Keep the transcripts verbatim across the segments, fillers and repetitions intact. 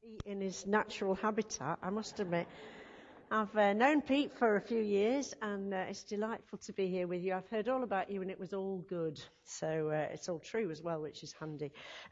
In his natural habitat, I must admit. I've uh, known Pete for a few years, and uh, it's delightful to be here with you. I've heard all about you, and it was all good. So uh, it's all true as well, which is handy.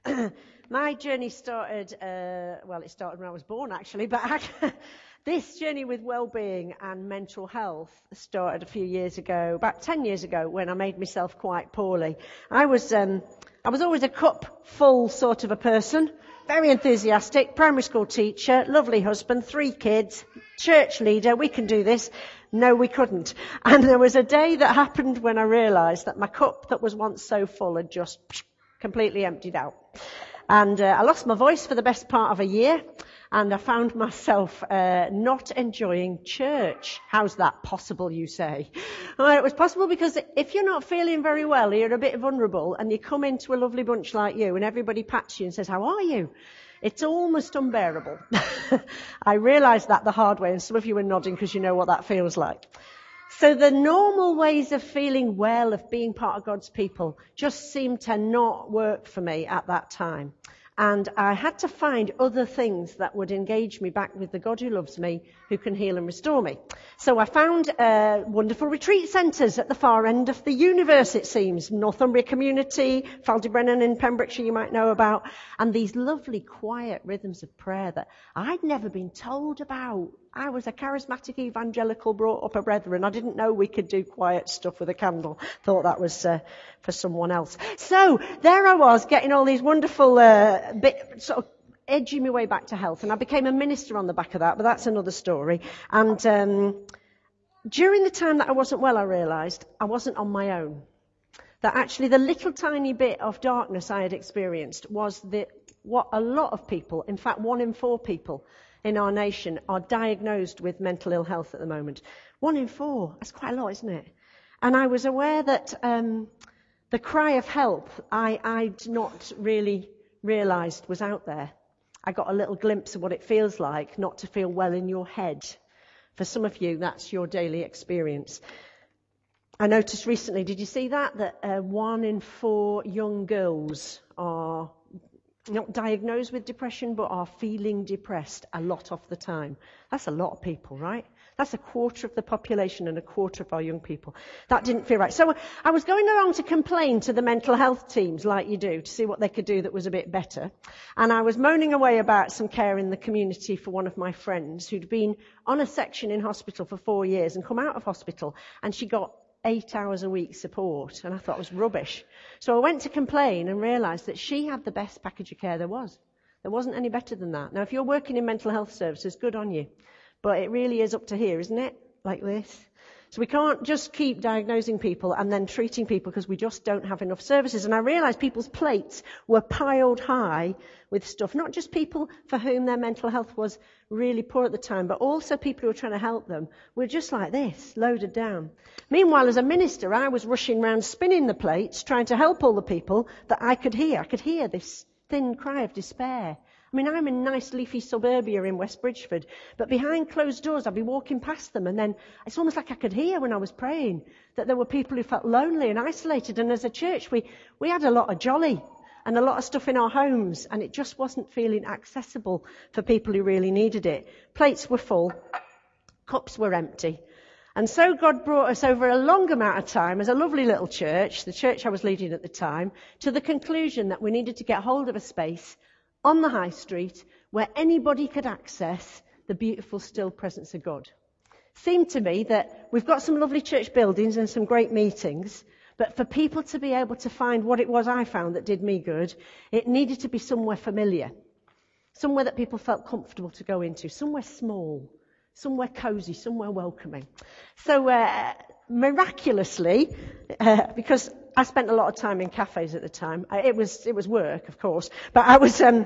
My journey started, uh, well, it started when I was born, actually, but I, this journey with well-being and mental health started a few years ago, about ten years ago, when I made myself quite poorly. I was, um, I was always a cup full sort of a person. Very enthusiastic, primary school teacher, lovely husband, three kids, church leader, we can do this. No, we couldn't. And there was a day that happened when I realised that my cup that was once so full had just completely emptied out. And uh, I lost my voice for the best part of a year, and I found myself uh, not enjoying church. How's that possible, you say? Well, it was possible because if you're not feeling very well, you're a bit vulnerable, and you come into a lovely bunch like you, and everybody pats you and says, how are you? It's almost unbearable. I realised that the hard way, and some of you are nodding because you know what that feels like. So the normal ways of feeling well, of being part of God's people, just seemed to not work for me at that time. And I had to find other things that would engage me back with the God who loves me, who can heal and restore me. So I found uh, wonderful retreat centres at the far end of the universe, it seems. Northumbria Community, Faldybrennan in Pembrokeshire you might know about. And these lovely quiet rhythms of prayer that I'd never been told about. I was a charismatic evangelical brought up a brethren. I didn't know we could do quiet stuff with a candle. Thought that was uh, for someone else. So there I was getting all these wonderful uh, bit, sort of edging my way back to health. And I became a minister on the back of that, but that's another story. And um, during the time that I wasn't well, I realised I wasn't on my own. That actually the little tiny bit of darkness I had experienced was the, what a lot of people, in fact one in four people, in our nation are diagnosed with mental ill health at the moment. One in four. That's quite a lot, isn't it? And I was aware that um, the cry of help I, I'd not really realised was out there. I got a little glimpse of what it feels like not to feel well in your head. For some of you, that's your daily experience. I noticed recently, did you see that? That uh, one in four young girls are not diagnosed with depression, but are feeling depressed a lot of the time. That's a lot of people, right? That's a quarter of the population and a quarter of our young people. That didn't feel right. So I was going around to complain to the mental health teams, like you do, to see what they could do that was a bit better. And I was moaning away about some care in the community for one of my friends who'd been on a section in hospital for four years and come out of hospital, and she got eight hours a week support, and I thought it was rubbish. So I went to complain and realised that she had the best package of care there was. There wasn't any better than that. Now, if you're working in mental health services, good on you. But it really is up to here, isn't it? Like this. So we can't just keep diagnosing people and then treating people because we just don't have enough services. And I realised people's plates were piled high with stuff. Not just people for whom their mental health was really poor at the time, but also people who were trying to help them were just like this, loaded down. Meanwhile, as a minister, I was rushing around spinning the plates, trying to help all the people that I could hear. I could hear this thin cry of despair. I mean, I'm in nice leafy suburbia in West Bridgeford, but behind closed doors I'd be walking past them, and then it's almost like I could hear when I was praying that there were people who felt lonely and isolated. And as a church, we, we had a lot of jolly and a lot of stuff in our homes, and it just wasn't feeling accessible for people who really needed it. Plates were full, cups were empty. And so God brought us over a long amount of time as a lovely little church, the church I was leading at the time, to the conclusion that we needed to get hold of a space on the high street where anybody could access the beautiful still presence of God. Seemed to me that we've got some lovely church buildings and some great meetings, but for people to be able to find what it was I found that did me good, it needed to be somewhere familiar, somewhere that people felt comfortable to go into, somewhere small, somewhere cosy, somewhere welcoming. So uh, miraculously, uh, because I spent a lot of time in cafes at the time. I, it was it was work, of course, but I was um,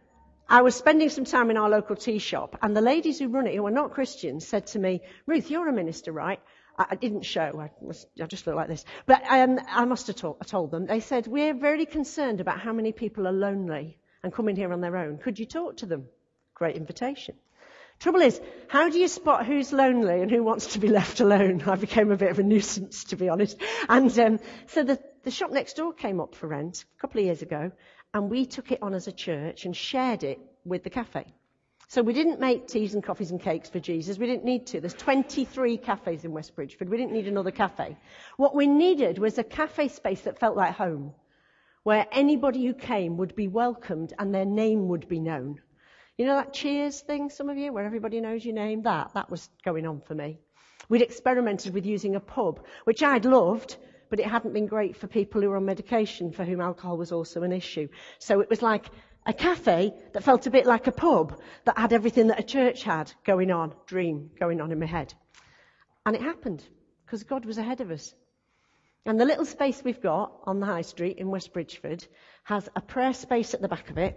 I was spending some time in our local tea shop, and the ladies who run it, who are not Christians, said to me, "Ruth, you're a minister, right?" I, I didn't show. I, was, I just looked like this, but um, I must have told, I told them. They said, "We're very concerned about how many people are lonely and come in here on their own. Could you talk to them?" Great invitation. Trouble is, how do you spot who's lonely and who wants to be left alone? I became a bit of a nuisance, to be honest. And um, so the, the shop next door came up for rent a couple of years ago, and we took it on as a church and shared it with the cafe. So we didn't make teas and coffees and cakes for Jesus. We didn't need to. There's twenty-three cafes in West Bridgeford. We didn't need another cafe. What we needed was a cafe space that felt like home, where anybody who came would be welcomed and their name would be known. You know that Cheers thing, some of you, where everybody knows your name? That, that was going on for me. We'd experimented with using a pub, which I'd loved, but it hadn't been great for people who were on medication for whom alcohol was also an issue. So it was like a cafe that felt a bit like a pub that had everything that a church had going on, dream going on in my head. And it happened because God was ahead of us. And the little space we've got on the high street in West Bridgeford has a prayer space at the back of it.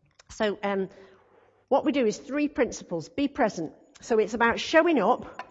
So um, what we do is three principles. Be present. So it's about showing up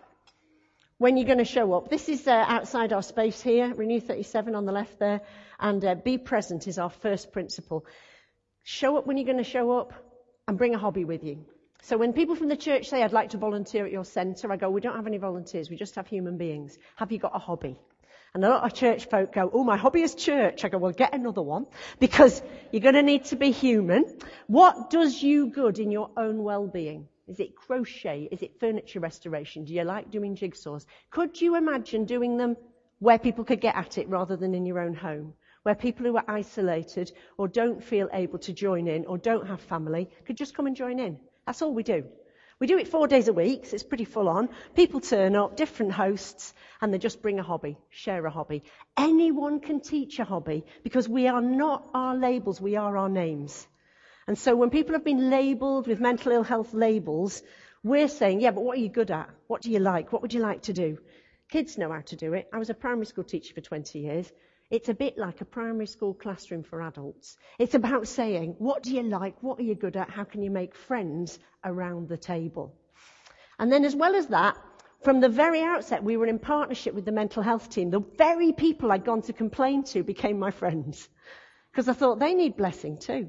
when you're going to show up. This is uh, outside our space here, Renew thirty-seven on the left there. And uh, be present is our first principle. Show up when you're going to show up and bring a hobby with you. So when people from the church say, I'd like to volunteer at your centre, I go, we don't have any volunteers, we just have human beings. Have you got a hobby? And a lot of church folk go, oh, my hobby is church. I go, well, get another one, because you're going to need to be human. What does you good in your own well-being? Is it crochet? Is it furniture restoration? Do you like doing jigsaws? Could you imagine doing them where people could get at it rather than in your own home? Where people who are isolated or don't feel able to join in or don't have family could just come and join in. That's all we do. We do it four days a week, so it's pretty full on. People turn up, different hosts, and they just bring a hobby, share a hobby. Anyone can teach a hobby because we are not our labels, we are our names. And so when people have been labelled with mental ill health labels, we're saying, yeah, but what are you good at? What do you like? What would you like to do? Kids know how to do it. I was a primary school teacher for twenty years. It's a bit like a primary school classroom for adults. It's about saying, what do you like? What are you good at? How can you make friends around the table? And then as well as that, from the very outset, we were in partnership with the mental health team. The very people I'd gone to complain to became my friends, because I thought they need blessing too.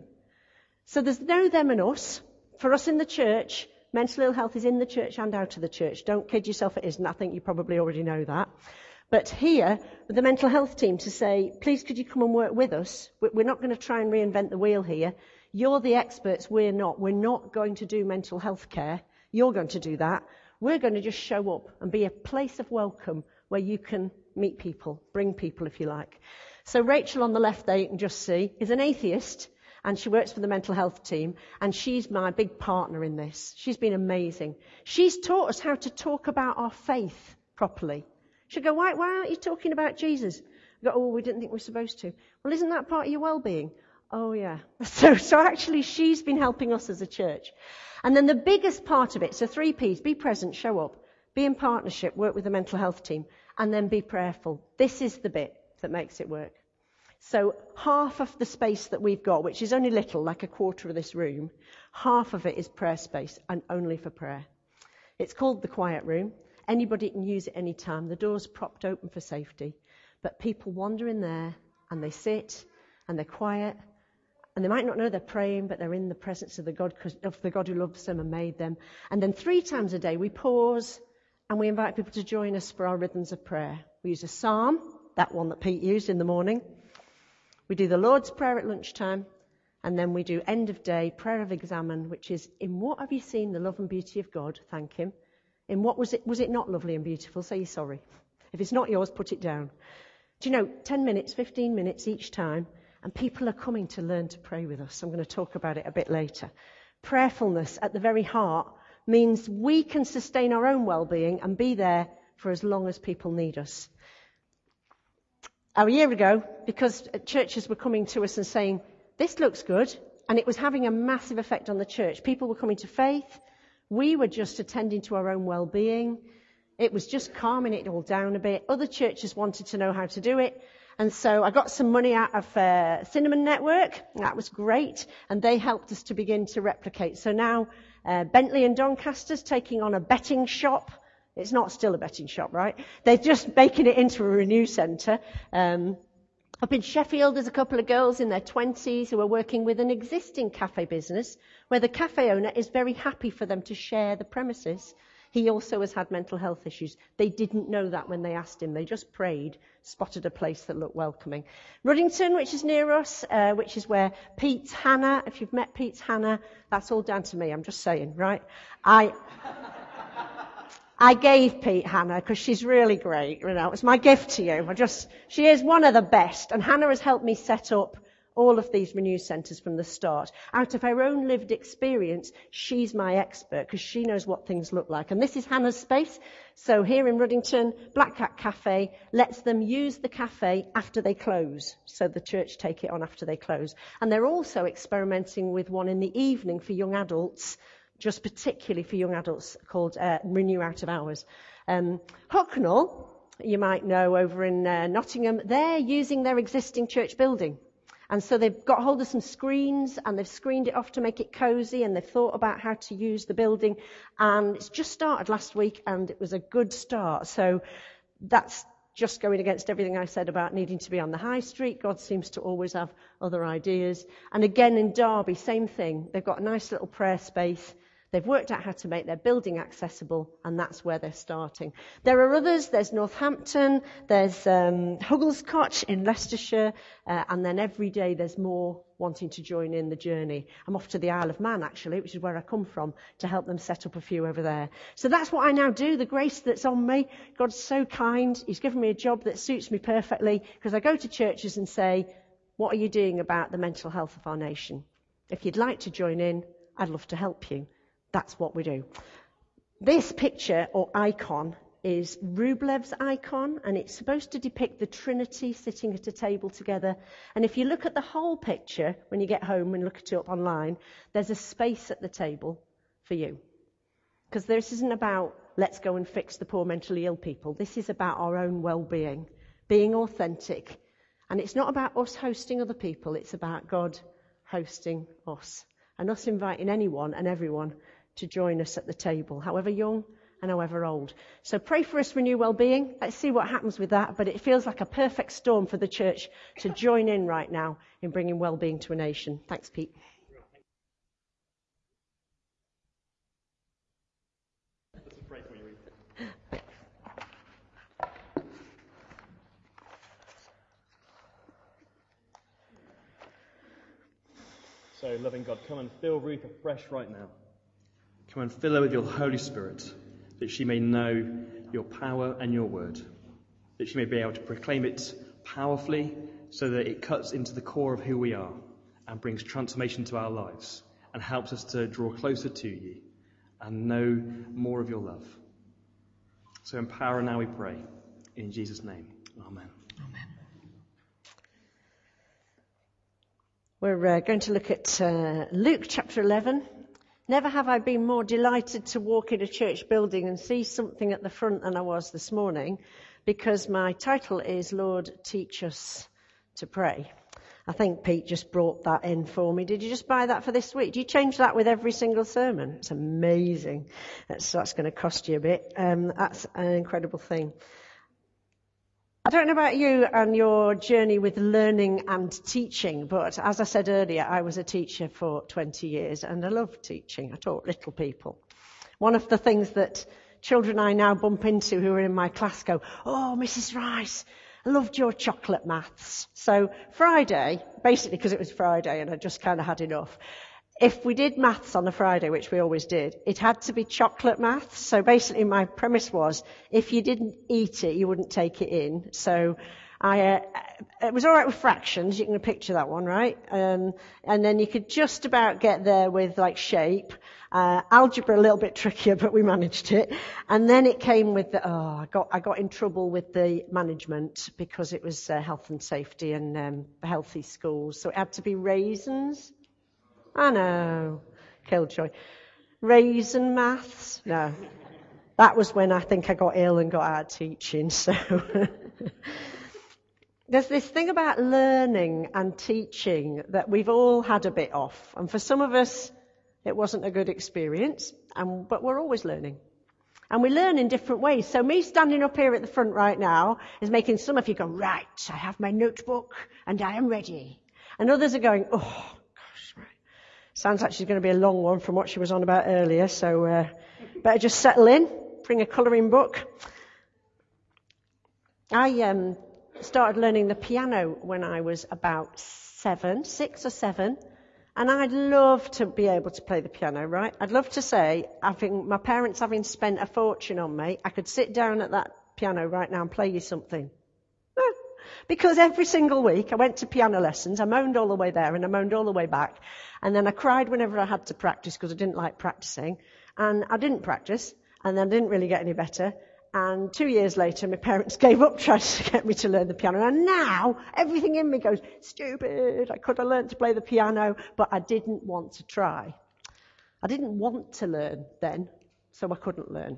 So there's no them and us. For us in the church, mental ill health is in the church and out of the church. Don't kid yourself, it isn't. I think you probably already know that. But here, with the mental health team to say, please could you come and work with us? We're not going to try and reinvent the wheel here. You're the experts, we're not. We're not going to do mental health care. You're going to do that. We're going to just show up and be a place of welcome where you can meet people, bring people if you like. So Rachel on the left there, you can just see, is an atheist, and she works for the mental health team, and she's my big partner in this. She's been amazing. She's taught us how to talk about our faith properly. She'll go, why, why aren't you talking about Jesus? I go, oh, we didn't think we were supposed to. Well, isn't that part of your well-being? Oh, yeah. So, so actually, she's been helping us as a church. And then the biggest part of it, so three P's, be present, show up, be in partnership, work with the mental health team, and then be prayerful. This is the bit that makes it work. So half of the space that we've got, which is only little, like a quarter of this room, half of it is prayer space and only for prayer. It's called the quiet room. Anybody can use it any time. The door's propped open for safety. But people wander in there and they sit and they're quiet. And they might not know they're praying, but they're in the presence of the God, of the God who loves them and made them. And then three times a day we pause and we invite people to join us for our rhythms of prayer. We use a psalm, that one that Pete used in the morning. We do the Lord's Prayer at lunchtime. And then we do end of day, prayer of examine, which is, in what have you seen the love and beauty of God? Thank him. In what was it, was it not lovely and beautiful? Say you're sorry. If it's not yours, put it down. Do you know, ten minutes, fifteen minutes each time, and people are coming to learn to pray with us. I'm going to talk about it a bit later. Prayerfulness at the very heart means we can sustain our own well-being and be there for as long as people need us. A year ago, because churches were coming to us and saying, this looks good, and it was having a massive effect on the church. People were coming to faith. We were just attending to our own well-being. It was just calming it all down a bit. Other churches wanted to know how to do it. And so I got some money out of uh, Cinnamon Network. That was great. And they helped us to begin to replicate. So now uh, Bentley and Doncaster's taking on a betting shop. It's not still a betting shop, right? They're just making it into a Renew centre. Um, Up in Sheffield, there's a couple of girls in their twenties who are working with an existing cafe business where the cafe owner is very happy for them to share the premises. He also has had mental health issues. They didn't know that when they asked him. They just prayed, spotted a place that looked welcoming. Ruddington, which is near us, uh, which is where Pete's Hannah, if you've met Pete's Hannah, that's all down to me, I'm just saying, right? I... I gave Pete Hannah because she's really great, you know. It's my gift to you. I just, she is one of the best. And Hannah has helped me set up all of these Renew centres from the start. Out of her own lived experience, she's my expert because she knows what things look like. And this is Hannah's space. So here in Ruddington, Black Cat Cafe lets them use the cafe after they close. So the church take it on after they close. And they're also experimenting with one in the evening for young adults, just particularly for young adults, called uh, Renew Out of Hours. Um, Hucknall, you might know, over in uh, Nottingham, they're using their existing church building. And so they've got hold of some screens and they've screened it off to make it cosy, and they've thought about how to use the building. And it's just started last week and it was a good start. So that's just going against everything I said about needing to be on the high street. God seems to always have other ideas. And again in Derby, same thing. They've got a nice little prayer space. They've worked out how to make their building accessible, and that's where they're starting. There are others. There's Northampton, there's um, Hugglescotch in Leicestershire, uh, and then every day there's more wanting to join in the journey. I'm off to the Isle of Man, actually, which is where I come from, to help them set up a few over there. So that's what I now do, the grace that's on me. God's so kind. He's given me a job that suits me perfectly, because I go to churches and say, what are you doing about the mental health of our nation? If you'd like to join in, I'd love to help you. That's what we do. This picture or icon is Rublev's icon, and it's supposed to depict the Trinity sitting at a table together. And if you look at the whole picture, when you get home and look at it up online, there's a space at the table for you. Because this isn't about let's go and fix the poor mentally ill people. This is about our own well-being, being authentic. And it's not about us hosting other people. It's about God hosting us, and us inviting anyone and everyone to join us at the table, however young and however old. So pray for us, Renew Wellbeing. Let's see what happens with that. But it feels like a perfect storm for the church to join in right now in bringing wellbeing to a nation. Thanks, Pete. Let's pray for you. So, loving God, come and fill Ruth afresh right now. Come and fill her with your Holy Spirit, that she may know your power and your word, that she may be able to proclaim it powerfully so that it cuts into the core of who we are and brings transformation to our lives and helps us to draw closer to you and know more of your love. So empower her now, we pray. In Jesus' name, amen. Amen. We're uh, going to look at uh, Luke chapter eleven. Never have I been more delighted to walk in a church building and see something at the front than I was this morning, because my title is Lord, Teach Us to Pray. I think Pete just brought that in for me. Did you just buy that for this week? Do you change that with every single sermon? It's amazing. That's, that's going to cost you a bit. Um, that's an incredible thing. I don't know about you and your journey with learning and teaching, but as I said earlier, I was a teacher for twenty years and I love teaching. I taught little people. One of the things that children I now bump into who are in my class go, "Oh, Missus Rice, I loved your chocolate maths." So Friday, basically because it was Friday and I just kind of had enough, if we did maths on a Friday, which we always did, it had to be chocolate maths. So basically my premise was, if you didn't eat it, you wouldn't take it in. So I, uh, it was all right with fractions. You can picture that one, right? Um, and then you could just about get there with like shape. Uh, algebra a little bit trickier, but we managed it. And then it came with the, oh, I got, I got in trouble with the management because it was uh, health and safety and um, healthy schools. So it had to be raisins. I know, Killjoy. Raisin maths? No. That was when I think I got ill and got out of teaching, so. There's this thing about learning and teaching that we've all had a bit off. And for some of us, it wasn't a good experience, and, but we're always learning. And we learn in different ways. So me standing up here at the front right now is making some of you go, right, I have my notebook and I am ready. And others are going, oh, gosh, right. Sounds like she's going to be a long one from what she was on about earlier, so uh, better just settle in. bring a colouring book. I um, started learning the piano when I was about seven, six or seven. And I'd love to be able to play the piano, right? I'd love to say, having my parents having spent a fortune on me, I could sit down at that piano right now and play you something. Because every single week I went to piano lessons, I moaned all the way there and I moaned all the way back. And then I cried whenever I had to practice because I didn't like practicing. And I didn't practice, and then I didn't really get any better. And two years later, my parents gave up trying to get me to learn the piano. And now, everything in me goes, stupid, I could have learned to play the piano, but I didn't want to try. I didn't want to learn then, so I couldn't learn.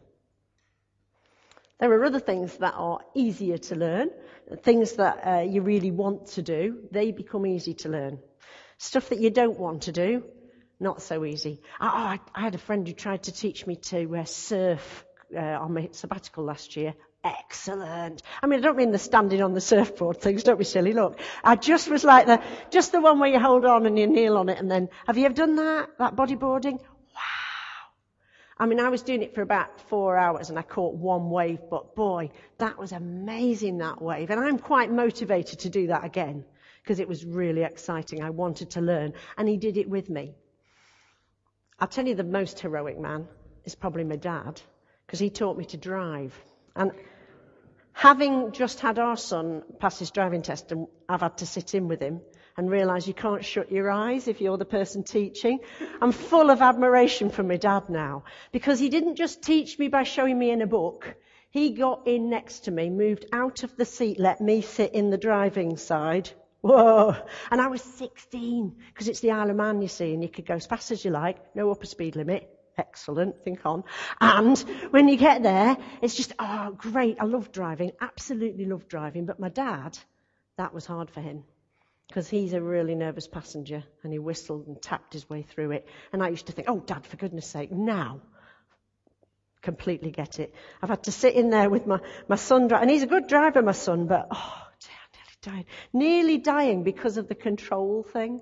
There are other things that are easier to learn, things that uh, you really want to do, they become easy to learn. Stuff that you don't want to do, not so easy. Oh, I, I had a friend who tried to teach me to uh, surf Uh, on my sabbatical last year. Excellent. I mean, I don't mean the standing on the surfboard things, don't be silly. Look, I just was like the, just the one where you hold on and you kneel on it and then, have you ever done that? That bodyboarding? Wow. I mean, I was doing it for about four hours and I caught one wave, but boy, that was amazing, that wave. And I'm quite motivated to do that again because it was really exciting. I wanted to learn and he did it with me. I'll tell you, the most heroic man is probably my dad, because he taught me to drive. And having just had our son pass his driving test, and I've had to sit in with him and realise you can't shut your eyes if you're the person teaching, I'm full of admiration for my dad now, because he didn't just teach me by showing me in a book. He got in next to me, moved out of the seat, let me sit in the driving side. Whoa. And I was sixteen, because it's the Isle of Man, you see, and you could go as fast as you like, no upper speed limit. Excellent, think on. And when you get there, it's just, oh, great, I love driving, absolutely love driving. But my dad, that was hard for him, because he's a really nervous passenger, and he whistled and tapped his way through it. And I used to think, oh, Dad, for goodness sake, now. Completely get it. I've had to sit in there with my, my son, and he's a good driver, my son, but, oh, dear, I'm nearly dying. Nearly dying because of the control thing.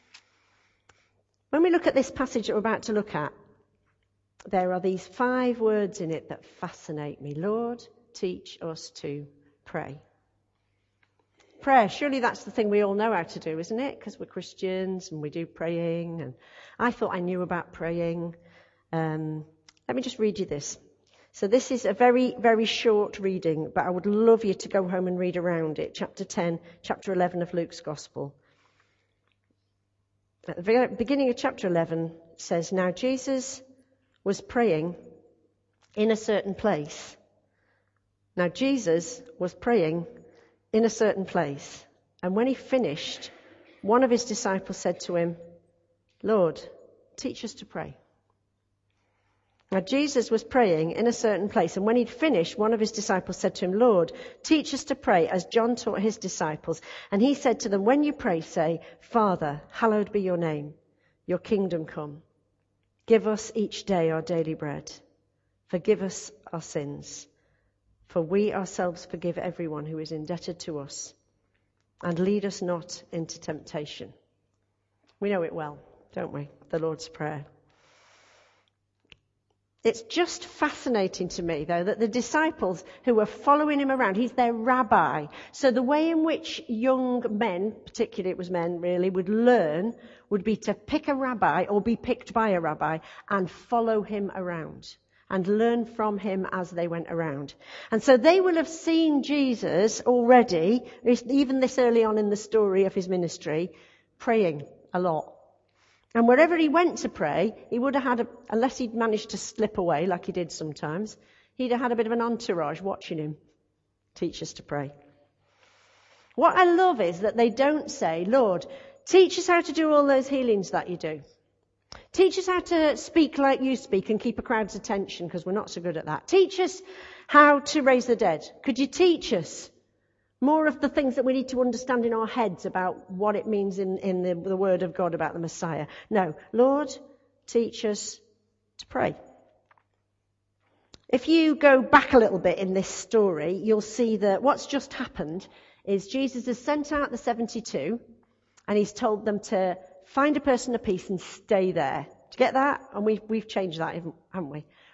When we look at this passage that we're about to look at, there are these five words in it that fascinate me. Lord, teach us to pray. Prayer, surely that's the thing we all know how to do, isn't it? Because we're Christians and we do praying. And I thought I knew about praying. Um, let me just read you this. So this is a very, very short reading, but I would love you to go home and read around it. Chapter ten, chapter eleven of Luke's Gospel. At the very beginning of chapter eleven, it says, now Jesus was praying in a certain place. Now Jesus was praying in a certain place. And when he finished, one of his disciples said to him, Lord, teach us to pray. Now Jesus was praying in a certain place. And when he'd finished, one of his disciples said to him, Lord, teach us to pray as John taught his disciples. And he said to them, when you pray, say, Father, hallowed be your name, your kingdom come. Give us each day our daily bread. Forgive us our sins, for we ourselves forgive everyone who is indebted to us. And lead us not into temptation. We know it well, don't we? The Lord's Prayer. It's just fascinating to me, though, that the disciples who were following him around, he's their rabbi. So the way in which young men, particularly it was men really, would learn would be to pick a rabbi or be picked by a rabbi and follow him around and learn from him as they went around. And so they will have seen Jesus already, even this early on in the story of his ministry, praying a lot. And wherever he went to pray, he would have had, a, unless he'd managed to slip away like he did sometimes, he'd have had a bit of an entourage watching him teach us to pray. What I love is that they don't say, Lord, teach us how to do all those healings that you do. Teach us how to speak like you speak and keep a crowd's attention, because we're not so good at that. Teach us how to raise the dead. Could you teach us more of the things that we need to understand in our heads about what it means in, in the, the Word of God about the Messiah? No. Lord, teach us to pray. If you go back a little bit in this story, you'll see that what's just happened is Jesus has sent out the seventy-two and he's told them to find a person apiece and stay there. Do you get that? And we've, we've changed that, haven't we?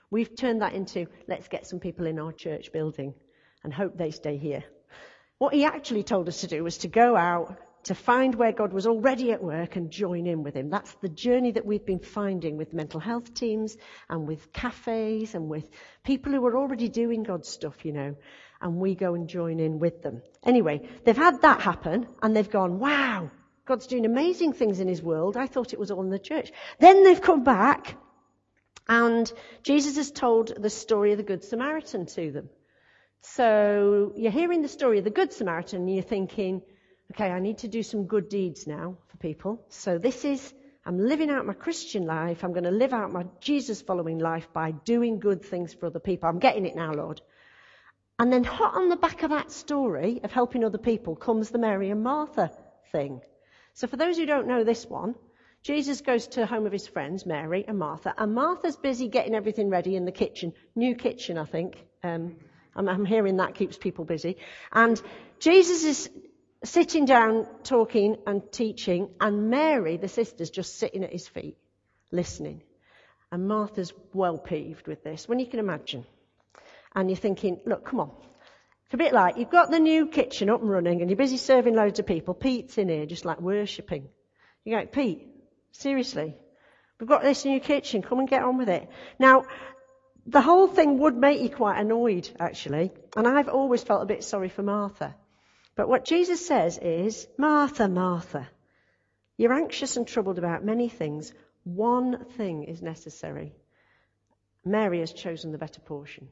We've turned that into, let's get some people in our church building and hope they stay here. What he actually told us to do was to go out, to find where God was already at work and join in with him. That's the journey that we've been finding with mental health teams and with cafes and with people who are already doing God's stuff, you know, and we go and join in with them. Anyway, they've had that happen and they've gone, wow, God's doing amazing things in his world. I thought it was all in the church. Then they've come back and Jesus has told the story of the Good Samaritan to them. So you're hearing the story of the Good Samaritan and you're thinking, okay, I need to do some good deeds now for people. So this is, I'm living out my Christian life. I'm going to live out my Jesus following life by doing good things for other people. I'm getting it now, Lord. And then hot on the back of that story of helping other people comes the Mary and Martha thing. So for those who don't know this one, Jesus goes to the home of his friends, Mary and Martha, and Martha's busy getting everything ready in the kitchen. New kitchen, I think. Um, I'm, I'm hearing that keeps people busy. And Jesus is sitting down, talking and teaching, and Mary, the sister's just sitting at his feet, listening. And Martha's well peeved with this, when you can imagine. And you're thinking, look, come on. It's a bit like you've got the new kitchen up and running and you're busy serving loads of people. Pete's in here just like worshipping. You go, Pete, seriously, we've got this new kitchen. Come and get on with it. Now, the whole thing would make you quite annoyed, actually. And I've always felt a bit sorry for Martha. But what Jesus says is, Martha, Martha, you're anxious and troubled about many things. One thing is necessary. Mary has chosen the better portion.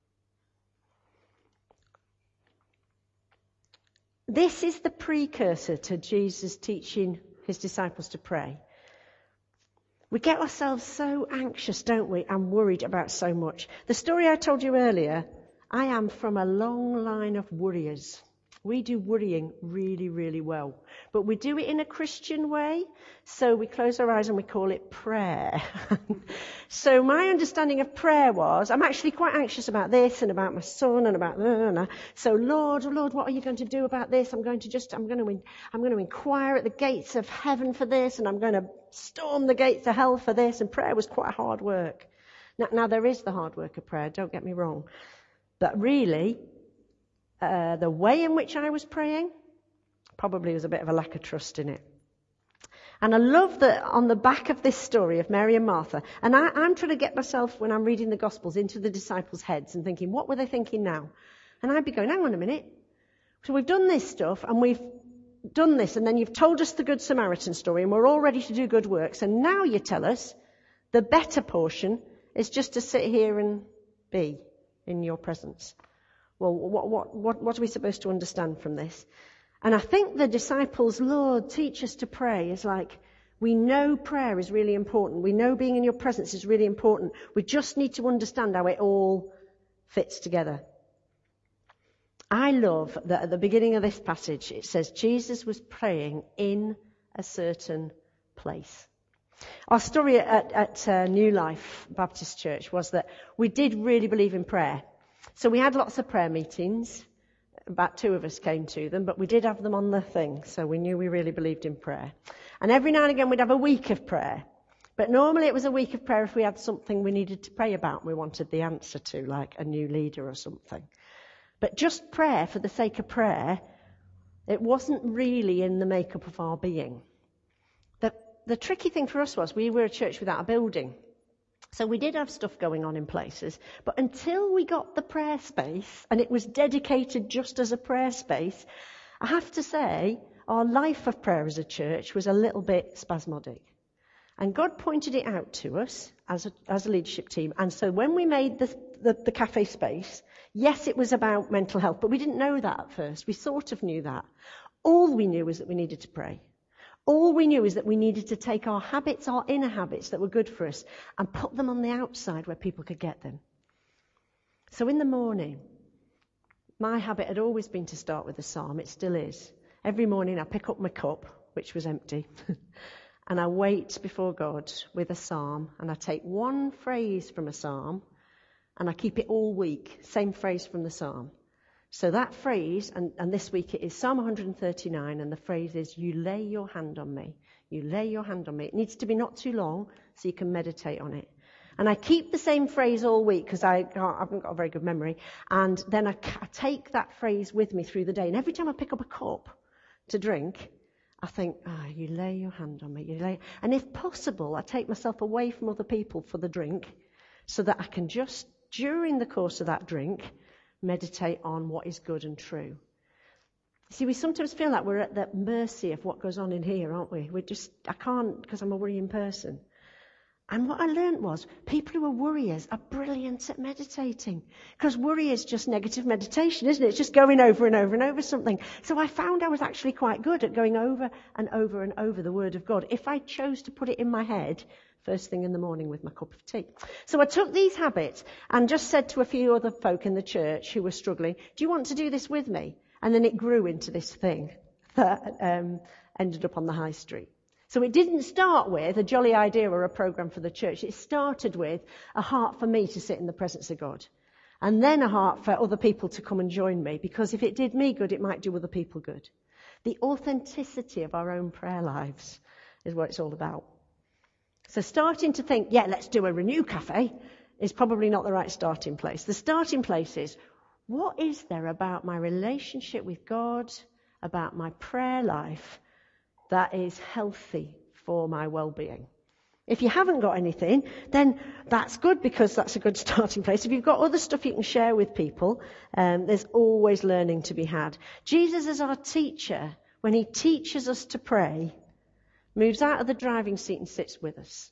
This is the precursor to Jesus teaching his disciples to pray. We get ourselves so anxious, don't we, and worried about so much. The story I told you earlier, I am from a long line of worriers. We do worrying really, really well. But we do it in a Christian way. So we close our eyes and we call it prayer. So my understanding of prayer was, I'm actually quite anxious about this and about my son and about, blah, blah, blah. So Lord, oh Lord, what are you going to do about this? I'm going to just, I'm going to, I'm going to inquire at the gates of heaven for this, and I'm going to storm the gates of hell for this. And prayer was quite hard work. Now, now there is the hard work of prayer, don't get me wrong. But really, Uh, the way in which I was praying probably was a bit of a lack of trust in it. And I love that on the back of this story of Mary and Martha, and I, I'm trying to get myself, when I'm reading the Gospels, into the disciples' heads and thinking, what were they thinking now? And I'd be going, hang on a minute. So we've done this stuff and we've done this, and then you've told us the Good Samaritan story and we're all ready to do good works, and now you tell us the better portion is just to sit here and be in your presence. Well, what, what, what, what are we supposed to understand from this? And I think the disciples, Lord, teach us to pray, is like, we know prayer is really important. We know being in your presence is really important. We just need to understand how it all fits together. I love that at the beginning of this passage, it says Jesus was praying in a certain place. Our story at, at uh, New Life Baptist Church was that we did really believe in prayer. So we had lots of prayer meetings. About two of us came to them, but we did have them on the thing, so we knew we really believed in prayer. And every now and again we'd have a week of prayer. But normally it was a week of prayer if we had something we needed to pray about and we wanted the answer to, like a new leader or something. But just prayer for the sake of prayer, it wasn't really in the makeup of our being. The, the tricky thing for us was we were a church without a building. So we did have stuff going on in places, but until we got the prayer space, and it was dedicated just as a prayer space, I have to say, our life of prayer as a church was a little bit spasmodic. And God pointed it out to us as a, as a leadership team. And so when we made the, the, the cafe space, yes, it was about mental health, but we didn't know that at first. We sort of knew that. All we knew was that we needed to pray. All we knew is that we needed to take our habits, our inner habits that were good for us, and put them on the outside where people could get them. So in the morning, my habit had always been to start with a psalm. It still is. Every morning I pick up my cup, which was empty, and I wait before God with a psalm, and I take one phrase from a psalm, and I keep it all week, same phrase from the psalm. So that phrase, and, and this week it is Psalm one thirty-nine, and the phrase is, you lay your hand on me. You lay your hand on me. It needs to be not too long so you can meditate on it. And I keep the same phrase all week because I, I haven't got a very good memory. And then I, I take that phrase with me through the day. And every time I pick up a cup to drink, I think, ah, oh, you lay your hand on me. You lay, and if possible, I take myself away from other people for the drink so that I can just, during the course of that drink, meditate on what is good and true. See, we sometimes feel like we're at the mercy of what goes on in here, aren't we? We're just, I can't because I'm a worrying person. And what I learned was people who are worriers are brilliant at meditating. Because worry is just negative meditation, isn't it? It's just going over and over and over something. So I found I was actually quite good at going over and over and over the Word of God if I chose to put it in my head first thing in the morning with my cup of tea. So I took these habits and just said to a few other folk in the church who were struggling, do you want to do this with me? And then it grew into this thing that um, ended up on the high street. So it didn't start with a jolly idea or a program for the church. It started with a heart for me to sit in the presence of God. And then a heart for other people to come and join me. Because if it did me good, it might do other people good. The authenticity of our own prayer lives is what it's all about. So starting to think, yeah, let's do a Renew Cafe is probably not the right starting place. The starting place is, what is there about my relationship with God, about my prayer life, that is healthy for my well-being? If you haven't got anything, then that's good because that's a good starting place. If you've got other stuff you can share with people, um, there's always learning to be had. Jesus as our teacher, when he teaches us to pray, moves out of the driving seat and sits with us.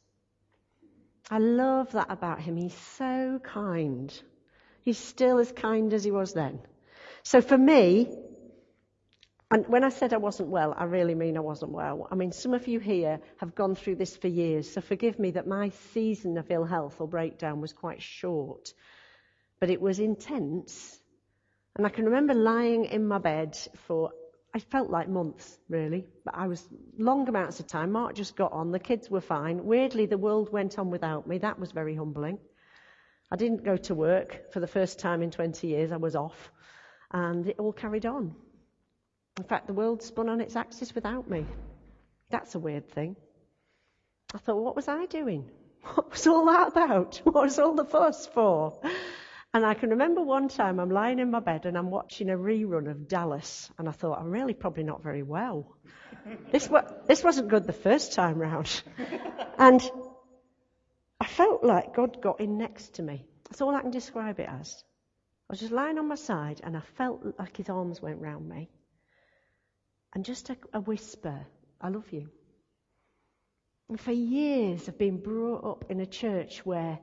I love that about him. He's so kind. He's still as kind as he was then. So for me, and when I said I wasn't well, I really mean I wasn't well. I mean, some of you here have gone through this for years, so forgive me that my season of ill health or breakdown was quite short. But it was intense. And I can remember lying in my bed for, I felt like months, really. But I was long amounts of time. Mark just got on. The kids were fine. Weirdly, the world went on without me. That was very humbling. I didn't go to work for the first time in twenty years. I was off. And it all carried on. In fact, the world spun on its axis without me. That's a weird thing. I thought, what was I doing? What was all that about? What was all the fuss for? And I can remember one time I'm lying in my bed and I'm watching a rerun of Dallas. And I thought, I'm really probably not very well. This, wa- this wasn't good the first time round. And I felt like God got in next to me. That's all I can describe it as. I was just lying on my side and I felt like his arms went round me. And just a, a whisper, I love you. And for years I've been brought up in a church where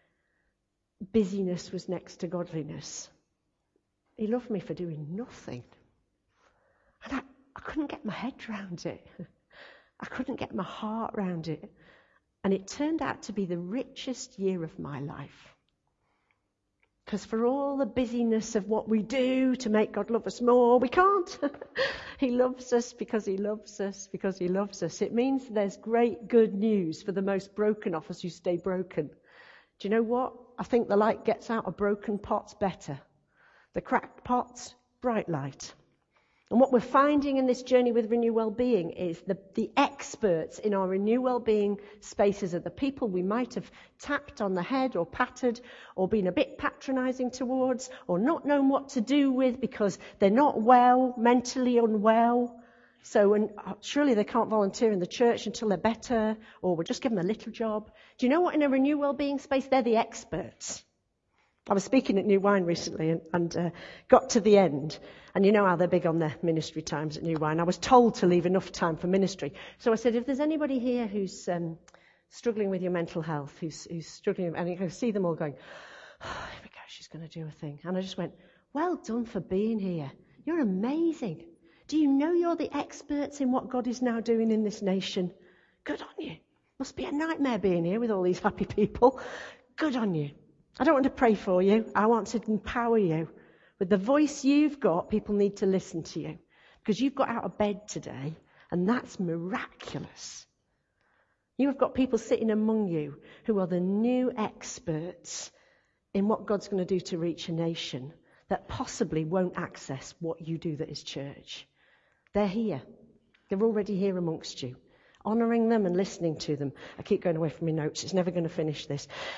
busyness was next to godliness. He loved me for doing nothing. And I, I couldn't get my head round it. I couldn't get my heart round it. And it turned out to be the richest year of my life. Because for all the busyness of what we do to make God love us more, we can't. He loves us because he loves us, because he loves us. It means there's great good news for the most broken of us who stay broken. Do you know what? I think the light gets out of broken pots better. The cracked pots, bright light. And what we're finding in this journey with Renew Wellbeing is the, the experts in our Renew Wellbeing spaces are the people we might have tapped on the head or patted or been a bit patronising towards or not known what to do with because they're not well, mentally unwell. So and surely they can't volunteer in the church until they're better, or we'll just give them a little job. Do you know what? In a Renew Wellbeing space, they're the experts. I was speaking at New Wine recently and, and uh, got to the end. And you know how they're big on their ministry times at New Wine. I was told to leave enough time for ministry. So I said, if there's anybody here who's um, struggling with your mental health, who's, who's struggling, and you can see them all going, oh, here we go, she's going to do a thing. And I just went, well done for being here. You're amazing. Do you know you're the experts in what God is now doing in this nation? Good on you. Must be a nightmare being here with all these happy people. Good on you. I don't want to pray for you. I want to empower you. With the voice you've got, people need to listen to you. Because you've got out of bed today, and that's miraculous. You have got people sitting among you who are the new experts in what God's going to do to reach a nation that possibly won't access what you do that is church. They're here. They're already here amongst you. Honouring them and listening to them. I keep going away from my notes. It's never going to finish this.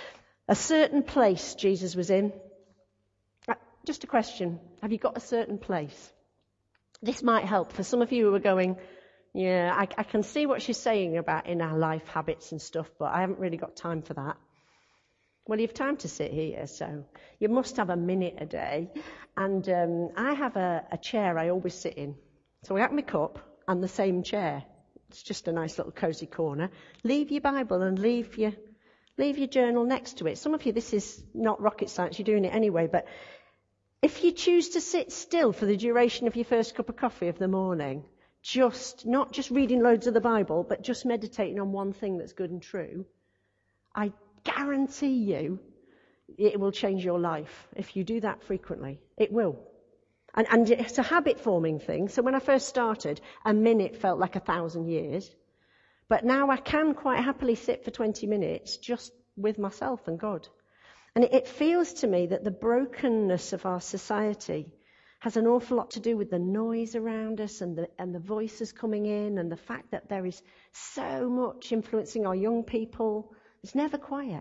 A certain place Jesus was in. Uh, Just a question. Have you got a certain place? This might help for some of you who are going, yeah, I, I can see what she's saying about in our life habits and stuff, but I haven't really got time for that. Well, you have time to sit here, so you must have a minute a day. And um, I have a, a chair I always sit in. So I have my cup and the same chair. It's just a nice little cosy corner. Leave your Bible and leave your leave your journal next to it. Some of you, this is not rocket science, you're doing it anyway, but if you choose to sit still for the duration of your first cup of coffee of the morning, just not just reading loads of the Bible, but just meditating on one thing that's good and true, I guarantee you it will change your life if you do that frequently. It will. And, and it's a habit-forming thing. So when I first started, a minute felt like a thousand years. But now I can quite happily sit for twenty minutes just with myself and God. And it, it feels to me that the brokenness of our society has an awful lot to do with the noise around us and the, and the voices coming in and the fact that there is so much influencing our young people. It's never quiet.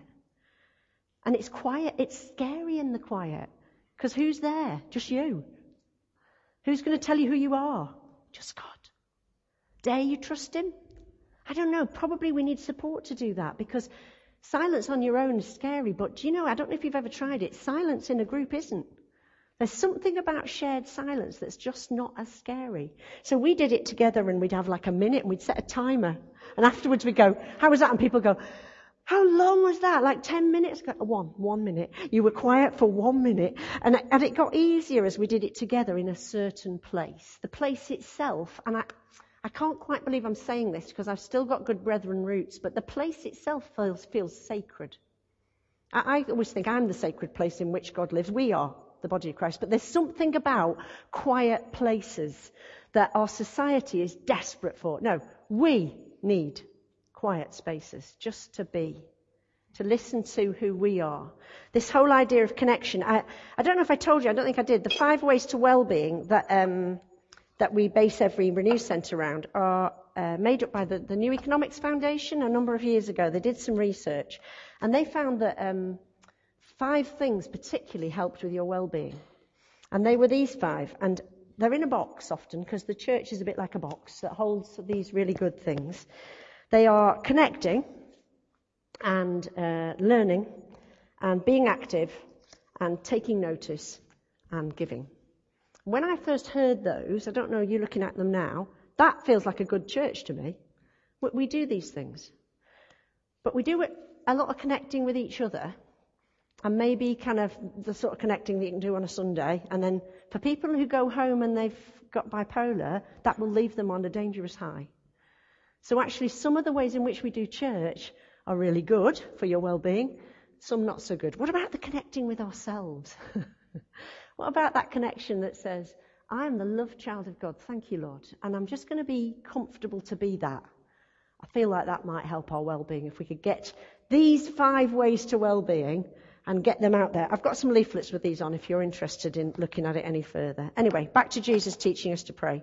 And it's quiet. It's scary in the quiet. Because who's there? Just you. Who's going to tell you who you are? Just God. Dare you trust him? I don't know. Probably we need support to do that, because silence on your own is scary. But do you know, I don't know if you've ever tried it. Silence in a group isn't. There's something about shared silence that's just not as scary. So we did it together, and we'd have like a minute and we'd set a timer. And afterwards we'd go, how was that? And people go, how long was that? Like ten minutes? Go, one, one minute. You were quiet for one minute. And, and it got easier as we did it together in a certain place. The place itself, and I, I can't quite believe I'm saying this because I've still got good brethren roots, but the place itself feels, feels sacred. I, I always think I'm the sacred place in which God lives. We are the body of Christ. But there's something about quiet places that our society is desperate for. No, we need quiet spaces just to be, to listen to who we are. This whole idea of connection, I, I don't know if I told you, I don't think I did, the five ways to well-being that um, that we base every Renew Centre around are uh, made up by the, the New Economics Foundation a number of years ago. They did some research, and they found that um, five things particularly helped with your well-being. And they were these five, and they're in a box often, because the church is a bit like a box that holds these really good things. They are connecting and uh, learning and being active and taking notice and giving. When I first heard those, I don't know, you looking at them now, that feels like a good church to me. We, we do these things. But we do it, a lot of connecting with each other, and maybe kind of the sort of connecting that you can do on a Sunday. And then for people who go home and they've got bipolar, that will leave them on a dangerous high. So actually, some of the ways in which we do church are really good for your well-being, some not so good. What about the connecting with ourselves? What about that connection that says, I am the loved child of God, thank you, Lord, and I'm just going to be comfortable to be that. I feel like that might help our well-being if we could get these five ways to well-being and get them out there. I've got some leaflets with these on if you're interested in looking at it any further. Anyway, back to Jesus teaching us to pray.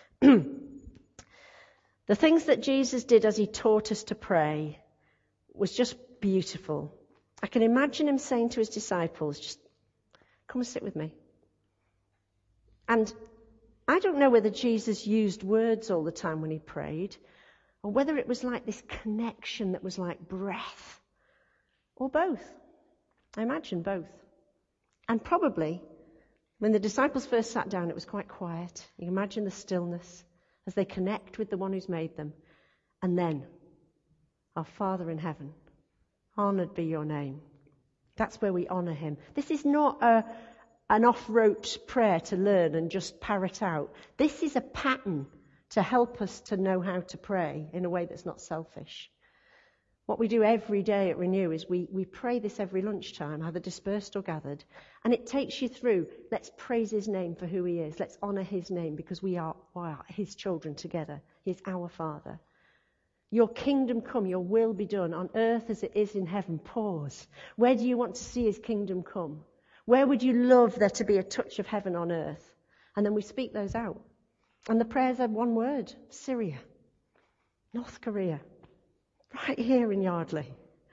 The things that Jesus did as he taught us to pray was just beautiful. I can imagine him saying to his disciples, just come and sit with me. And I don't know whether Jesus used words all the time when he prayed, or whether it was like this connection that was like breath, or both. I imagine both. And probably when the disciples first sat down, it was quite quiet. You imagine the stillness as they connect with the one who's made them. And then, our Father in heaven, honoured be your name. That's where we honour him. This is not a, an off-rote prayer to learn and just parrot out. This is a pattern to help us to know how to pray in a way that's not selfish. What we do every day at Renew is we, we pray this every lunchtime, either dispersed or gathered, and it takes you through, let's praise his name for who he is. Let's honour his name because we are, we are his children together. He's our Father. Your kingdom come, your will be done on earth as it is in heaven. Pause. Where do you want to see his kingdom come? Where would you love there to be a touch of heaven on earth? And then we speak those out. And the prayers are one word: Syria, North Korea, right here in Yardley.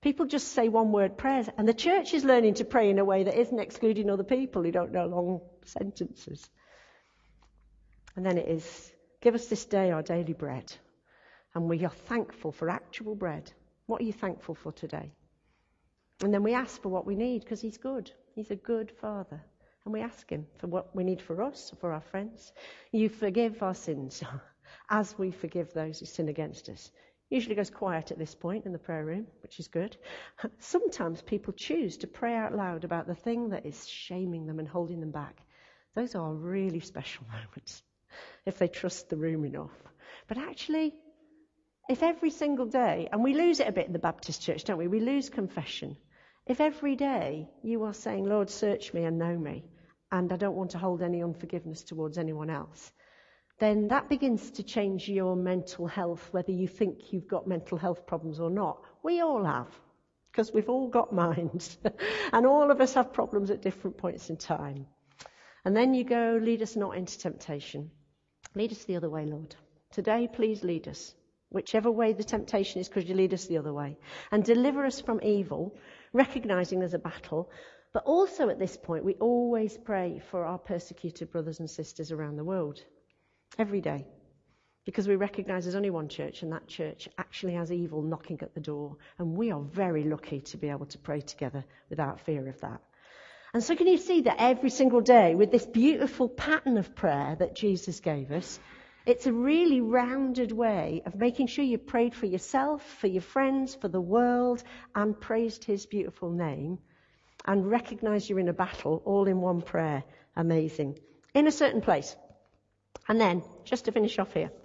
People just say one-word prayers, and the church is learning to pray in a way that isn't excluding other people who don't know long sentences. And then it is, give us this day our daily bread. And we are thankful for actual bread. What are you thankful for today? And then we ask for what we need, because he's good. He's a good Father. And we ask him for what we need for us, for our friends. You forgive our sins as we forgive those who sin against us. Usually goes quiet at this point in the prayer room, which is good. Sometimes people choose to pray out loud about the thing that is shaming them and holding them back. Those are really special moments, if they trust the room enough. But actually, if every single day, and we lose it a bit in the Baptist church, don't we? We lose confession. If every day you are saying, Lord, search me and know me, and I don't want to hold any unforgiveness towards anyone else, then that begins to change your mental health, whether you think you've got mental health problems or not. We all have, because we've all got minds, and all of us have problems at different points in time. And then you go, lead us not into temptation. Lead us the other way, Lord. Today, please lead us. Whichever way the temptation is, could you lead us the other way? And deliver us from evil, recognizing there's a battle. But also at this point, we always pray for our persecuted brothers and sisters around the world. Every day. Because we recognize there's only one church, and that church actually has evil knocking at the door. And we are very lucky to be able to pray together without fear of that. And so can you see that every single day, with this beautiful pattern of prayer that Jesus gave us, it's a really rounded way of making sure you prayed for yourself, for your friends, for the world, and praised his beautiful name, and recognize you're in a battle, all in one prayer. Amazing. In a certain place. And then, just to finish off here.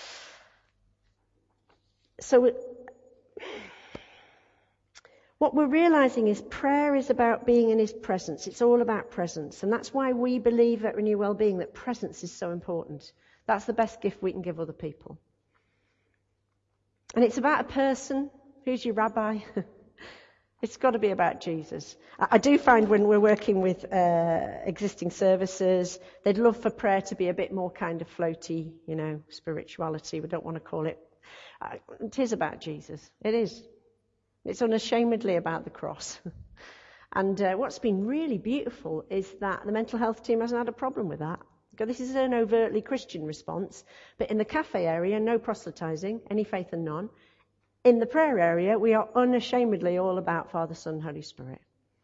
So what we're realizing is prayer is about being in his presence. It's all about presence. And that's why we believe at Renew Wellbeing that presence is so important. That's the best gift we can give other people. And it's about a person. Who's your rabbi? It's got to be about Jesus. I do find when we're working with uh, existing services, they'd love for prayer to be a bit more kind of floaty, you know, spirituality. We don't want to call it. Uh, it is about Jesus. It is. It's unashamedly about the cross. And uh, what's been really beautiful is that the mental health team hasn't had a problem with that. This is an overtly Christian response, but in the cafe area, no proselytizing, any faith and none. In the prayer area, we are unashamedly all about Father, Son, Holy Spirit.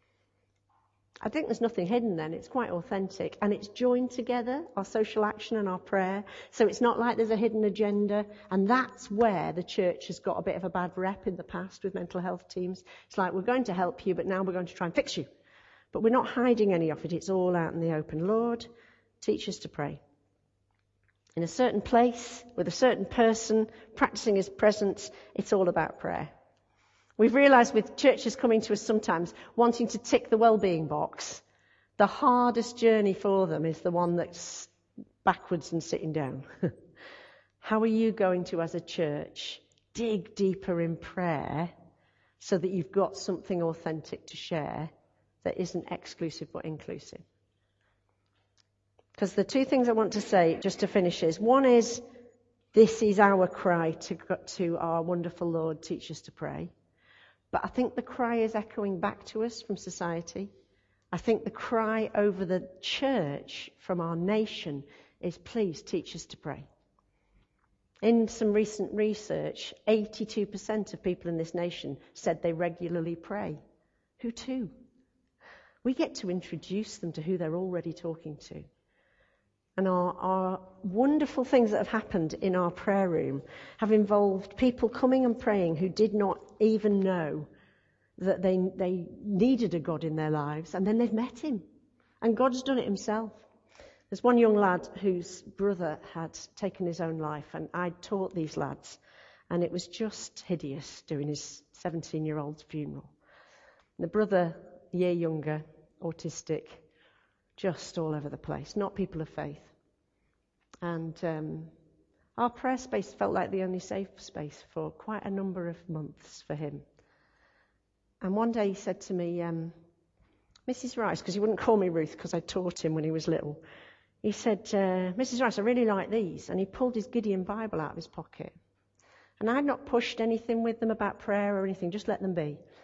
I think there's nothing hidden then. It's quite authentic. And it's joined together, our social action and our prayer. So it's not like there's a hidden agenda. And that's where the church has got a bit of a bad rep in the past with mental health teams. It's like, we're going to help you, but now we're going to try and fix you. But we're not hiding any of it. It's all out in the open. Lord, teach us to pray. In a certain place, with a certain person, practicing his presence, it's all about prayer. We've realised with churches coming to us sometimes wanting to tick the well-being box, the hardest journey for them is the one that's backwards and sitting down. How are you going to, as a church, dig deeper in prayer so that you've got something authentic to share that isn't exclusive but inclusive? Because the two things I want to say, just to finish, is one is, this is our cry to, to our wonderful Lord, teach us to pray. But I think the cry is echoing back to us from society. I think the cry over the church from our nation is, please teach us to pray. In some recent research, eighty-two percent of people in this nation said they regularly pray. Who to? We get to introduce them to who they're already talking to. And our, our wonderful things that have happened in our prayer room have involved people coming and praying who did not even know that they, they needed a God in their lives. And then they've met him. And God's done it himself. There's one young lad whose brother had taken his own life. And I taught these lads. And it was just hideous doing his seventeen-year-old's funeral. The brother, a year younger, autistic, just all over the place, not people of faith. And um, our prayer space felt like the only safe space for quite a number of months for him. And one day he said to me, um, Missus Rice, because he wouldn't call me Ruth because I taught him when he was little. He said, uh, Missus Rice, I really like these. And he pulled his Gideon Bible out of his pocket. And I'd not pushed anything with them about prayer or anything, just let them be.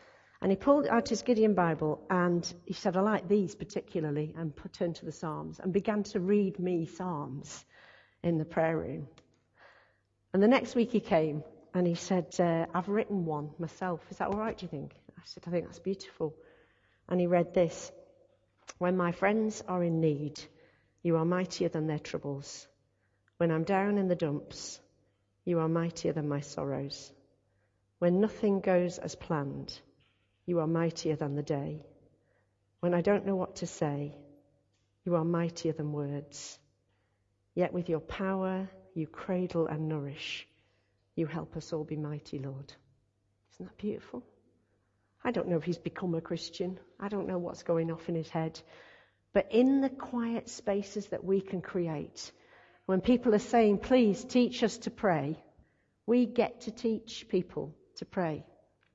And he pulled out his Gideon Bible and he said, I like these particularly, and put, turned to the Psalms and began to read me Psalms in the prayer room. And the next week he came and he said, uh, I've written one myself. Is that all right, do you think? I said, I think that's beautiful. And he read this. When my friends are in need, you are mightier than their troubles. When I'm down in the dumps, you are mightier than my sorrows. When nothing goes as planned, you are mightier than the day. When I don't know what to say, you are mightier than words. Yet with your power, you cradle and nourish. You help us all be mighty, Lord. Isn't that beautiful? I don't know if he's become a Christian. I don't know what's going off in his head. But in the quiet spaces that we can create, when people are saying, please teach us to pray, we get to teach people to pray.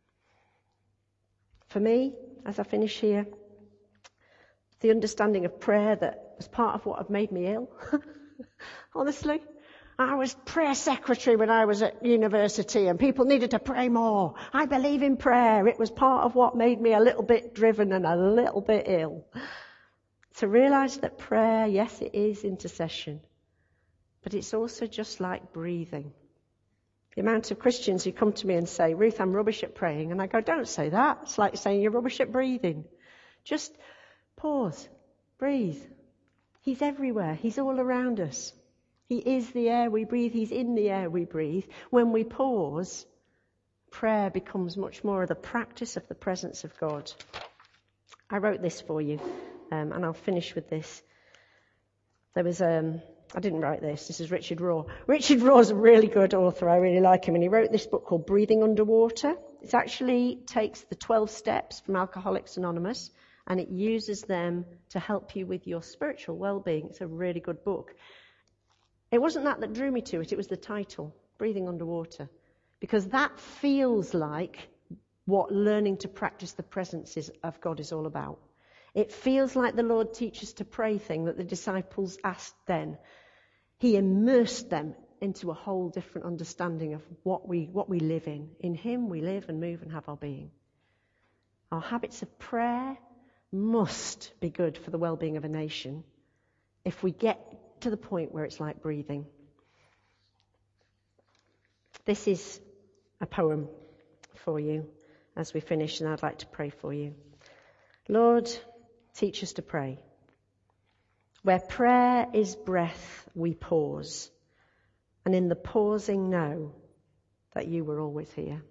For me, as I finish here, the understanding of prayer that was part of what had made me ill. Honestly, I was prayer secretary when I was at university and people needed to pray more. I believe in prayer. It was part of what made me a little bit driven and a little bit ill. To realise that prayer, yes, it is intercession, but it's also just like breathing. The amount of Christians who come to me and say, Ruth, I'm rubbish at praying. And I go, don't say that. It's like saying you're rubbish at breathing. Just pause, breathe. He's everywhere. He's all around us. He is the air we breathe. He's in the air we breathe. When we pause, prayer becomes much more of the practice of the presence of God. I wrote this for you, um, and I'll finish with this. There was, um, I didn't write this. This is Richard Rohr. Richard Rohr's a really good author. I really like him. And he wrote this book called Breathing Underwater. It actually takes the twelve steps from Alcoholics Anonymous, and it uses them to help you with your spiritual well-being. It's a really good book. It wasn't that that drew me to it. It was the title, Breathing Underwater, because that feels like what learning to practice the presence of God is all about. It feels like the Lord teaches to pray thing that the disciples asked then. He immersed them into a whole different understanding of what we what we live in. In him we live and move and have our being. Our habits of prayer must be good for the well-being of a nation if we get to the point where it's like breathing. This is a poem for you as we finish, and I'd like to pray for you. Lord, teach us to pray. Where prayer is breath, we pause, and in the pausing know that you were always here.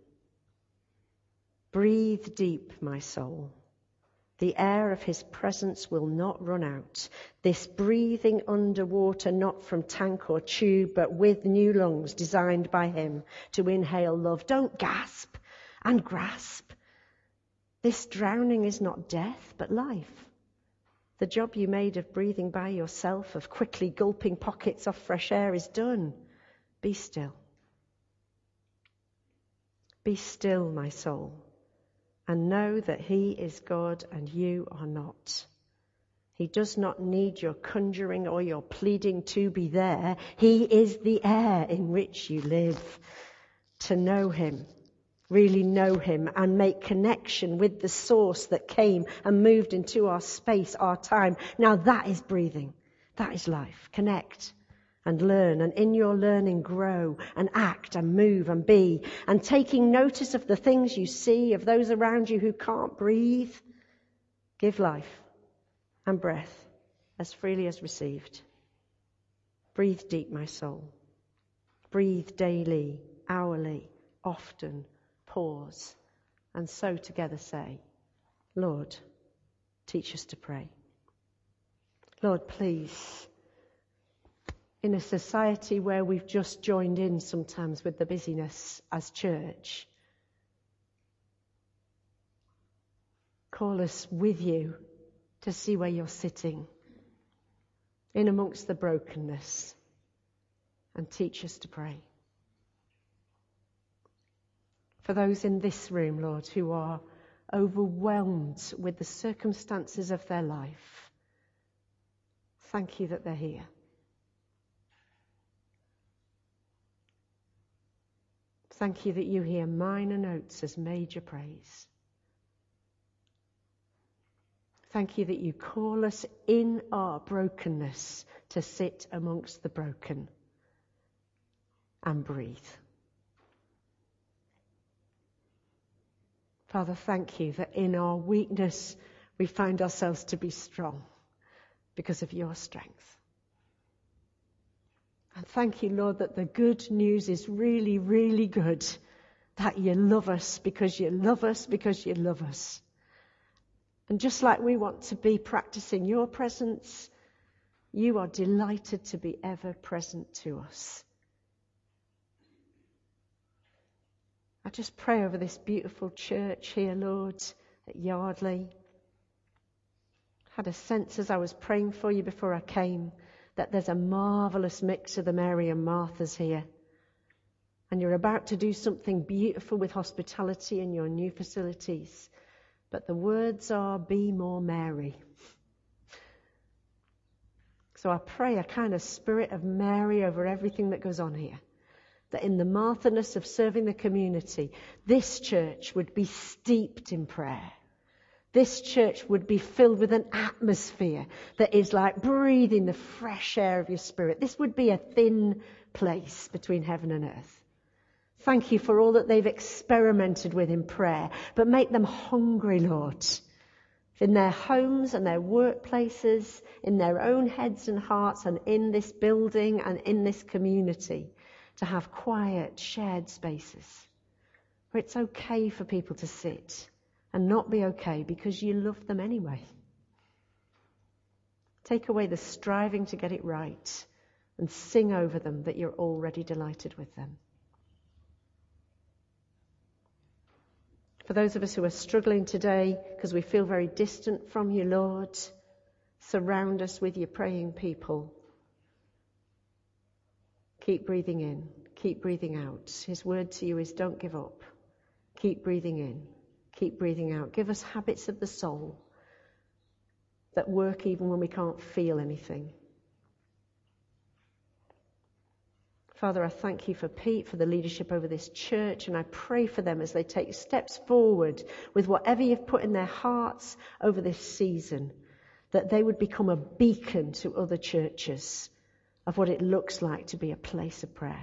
Breathe deep, my soul. The air of his presence will not run out. This breathing underwater, not from tank or tube, but with new lungs designed by him to inhale love. Don't gasp and grasp. This drowning is not death, but life. The job you made of breathing by yourself, of quickly gulping pockets of fresh air is done. Be still. Be still, my soul, and know that he is God and you are not. He does not need your conjuring or your pleading to be there. He is the air in which you live. To know him, really know him, and make connection with the source that came and moved into our space, our time. Now that is breathing. That is life. Connect and learn, and in your learning grow and act and move and be, and taking notice of the things you see, of those around you who can't breathe. Give life and breath as freely as received. Breathe deep, my soul. Breathe daily, hourly, often. Pause, and so together say, Lord, teach us to pray. Lord, please, in a society where we've just joined in sometimes with the busyness as church, call us with you to see where you're sitting in amongst the brokenness and teach us to pray. For those in this room, Lord, who are overwhelmed with the circumstances of their life, thank you that they're here. Thank you that you hear minor notes as major praise. Thank you that you call us in our brokenness to sit amongst the broken and breathe. Father, thank you that in our weakness we find ourselves to be strong because of your strength. And thank you, Lord, that the good news is really, really good. That you love us because you love us because you love us. And just like we want to be practicing your presence, you are delighted to be ever present to us. I just pray over this beautiful church here, Lord, at Yardley. I had a sense as I was praying for you before I came that there's a marvellous mix of the Mary and Marthas here. And you're about to do something beautiful with hospitality in your new facilities. But the words are, be more Mary. So I pray a kind of spirit of Mary over everything that goes on here. That in the Martha-ness of serving the community, this church would be steeped in prayer. This church would be filled with an atmosphere that is like breathing the fresh air of your spirit. This would be a thin place between heaven and earth. Thank you for all that they've experimented with in prayer, but make them hungry, Lord, in their homes and their workplaces, in their own heads and hearts, and in this building and in this community, to have quiet, shared spaces where it's okay for people to sit and not be okay because you love them anyway. Take away the striving to get it right and sing over them that you're already delighted with them. For those of us who are struggling today because we feel very distant from you, Lord, surround us with your praying people. Keep breathing in, keep breathing out. His word to you is don't give up. Keep breathing in, keep breathing out. Give us habits of the soul that work even when we can't feel anything. Father, I thank you for Pete, for the leadership over this church, and I pray for them as they take steps forward with whatever you've put in their hearts over this season, that they would become a beacon to other churches of what it looks like to be a place of prayer.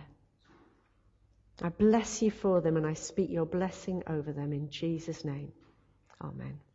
I bless you for them, and I speak your blessing over them in Jesus' name. Amen.